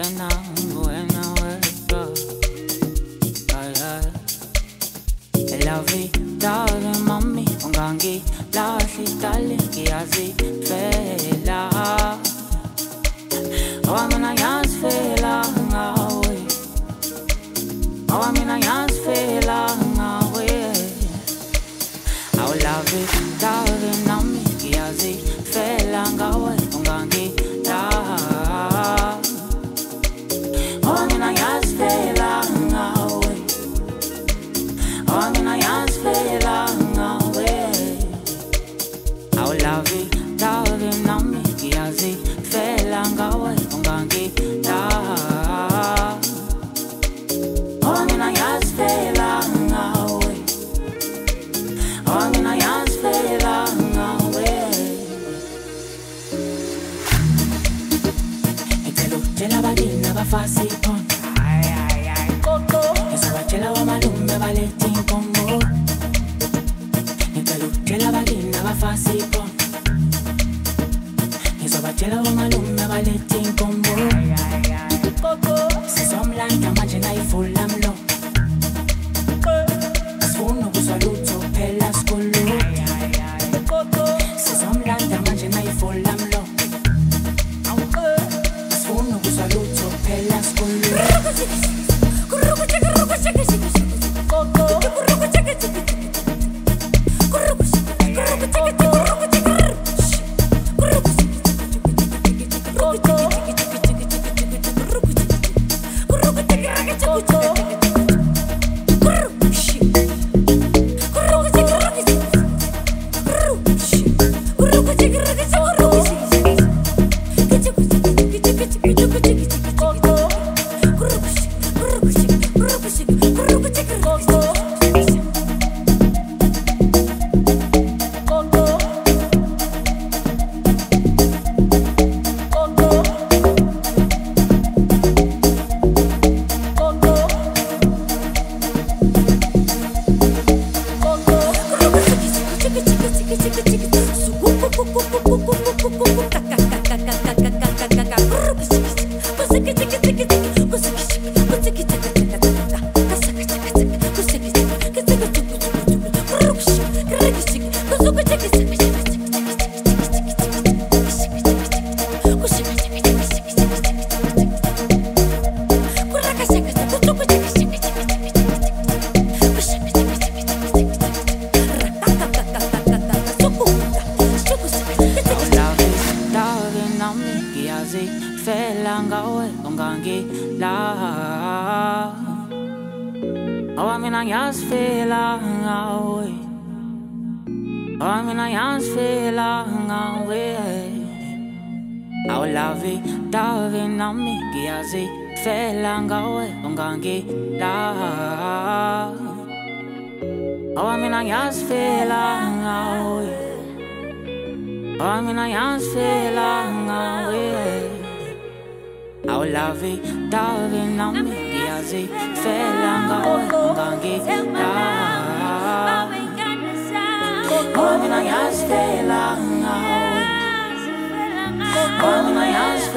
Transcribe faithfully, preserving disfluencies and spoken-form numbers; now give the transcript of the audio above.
wena wena wena ay ay love darling mommy ungangi lahli dale ngiyazi fela oh mina yazi fela ngawe oh mina yazi fela ngawe I love it darling mommy ngiyazi fela ngawe ungangi la oh mina yazi fela ngawe oh mina yazi fela ngawe I love it darling mommy ngiyazi fela ngawe ungangi la oh mina yazi fela ngawe oh mina yazi fela ngawe Tell abadina bafasi pon ay ay ay koko esabachela wa malume baletin kombo Nitalo tell abadina bafasi pon esabachela wa malume baletin kombo ay ay ay koko sisomlanda manje nayifulla mlo Asfuna kusaluto phela skulu ay ay ay koko sisomlanda manje nayifulla mlo Saluto pela skulu Kuruku chaka ruku chaka chaka Koko Kuruku chaka chaka Kuruku chaka Kuruku chaka Kuruku chaka Kuruku chaka Koko Kuruku chaka Koko Oh, mina yazi fela ngawe Oh, mina yazi